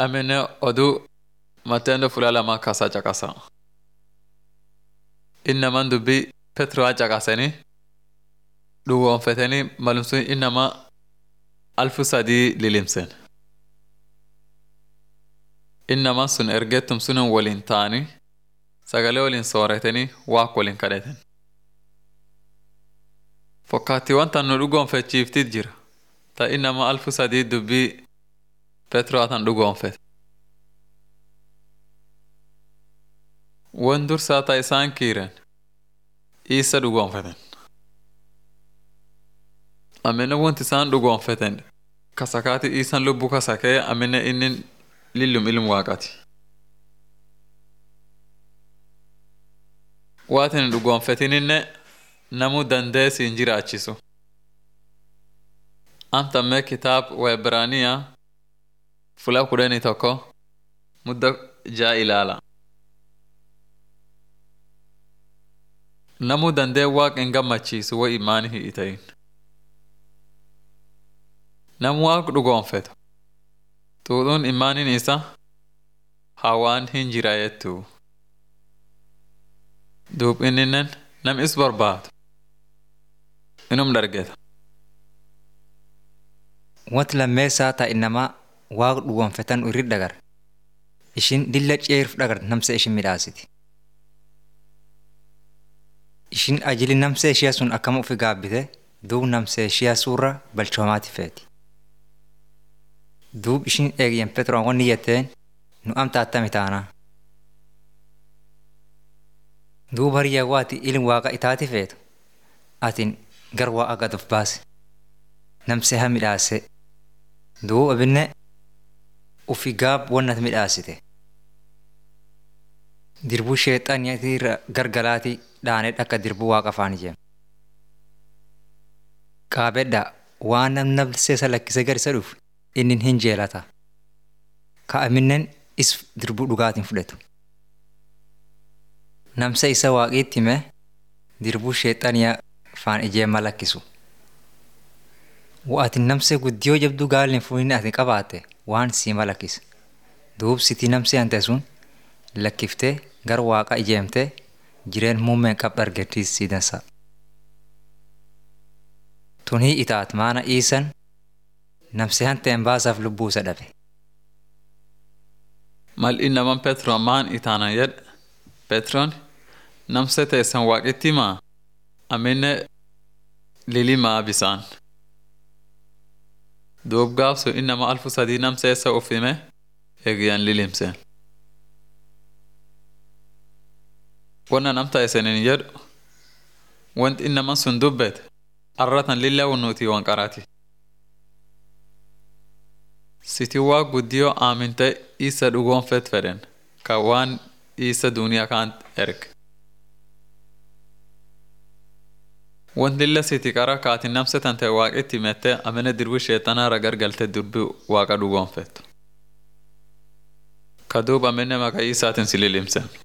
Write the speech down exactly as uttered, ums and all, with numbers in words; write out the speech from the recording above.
amene odu matendo fulala makasa jakasa. Innama dubbi Petro jakaseni duwon feteni malumsun innama alfu sadi lilimsen. Innama sun ergetum sunun walin taani sagale walin sooreteni waaq walin kadheten. Fokkaatti wanta nu dhugoon fechiiftit jira. Ta innama alfu sadi dubbi Petro atan dhugoon fet. Wan dursaa ta isaan kiiren Isa dhugoon feten. Amene wanti isaan dhugoon feten kasakaati isan lubbu kasakee amene innin lillum ilmu waaqati. Waatin dhugoon fetininne namu dandee siin jiraachisu. Amtamme kitaab Waebraniyaa fula kudhanii tokko mudda jaa ilaala. Namu dandee waaq hin gammachiisu wa imaani hin ta'in. Namu waaq dhugoon fetu. Tuudhuun imaanin isa hawaan hin jiraayetu. Duub inninen nam is barbaadu. Inum dargeta. Wanti lammeessaa ta'a innamaa waaq dhugoon fetan irri dhagar. Ishin dilla ceeruf dhagar namsa ishin midhaasiti. Ishin ajili namsa ishiyaa sun akkama ufi gaabbite duub namsa ishiyaa suurra balchoomaati feeti. Duub ishin eegyen Petroon wanni jetteen nu amta attami taanaa. Duub hariyyaa waati ilin waaqa itaati feetu atin gar waaqa gad of baase namsa haa midhaase. Duub abinne ufi gaab wannat midhaasite. Dirbuu sheexaniyatirra gargalaati dhaanee akka dirbuu waaqa afaan ijeen. Qaabedda waan nam nabseesa lakkise garisa dhufu innin hin jeelata. Ka'aminnen is dirbuu dhugaatiin fudhatu. Namsa isa waaqiitti hime dirbuu sheexaniyaa faan ijeen malakkisu. Waatin namsa guddiyoo jabduu gaalin fuudhin ati qabaate waan sii malakkisa. Duub sitii namsi hante sun lakkiftee gar waaqa ijeemtee jireen muummeen qab argattiis sii dansa. Tunii itaat maana iisan namsi hanteen baasaaf lubbuu isa dhabe. Mal innaman Petroon maan itaanan jedhe Petroon namsa teessan waaqitti maa amine lilimaa bisaan. Duub gaafsu innama alfu sadii namsa eessa ufime eegyan lilimseen. Wanna namta esenin jedhu wanti innaman sun dubbete arratan lilla wunuutii wanqaraati. Siti waa guddiyoo aaminte isa dhugoon fet fedhen ka waan isa duniyaa kaan erge. Wanti lilla siti qara kaatin namsa tante waaqitti mette amene dirbu sheexanaa ragargalte durbi waaqa dhugoon fettu. Ka duub amene maqaa isaatin si lilimsen.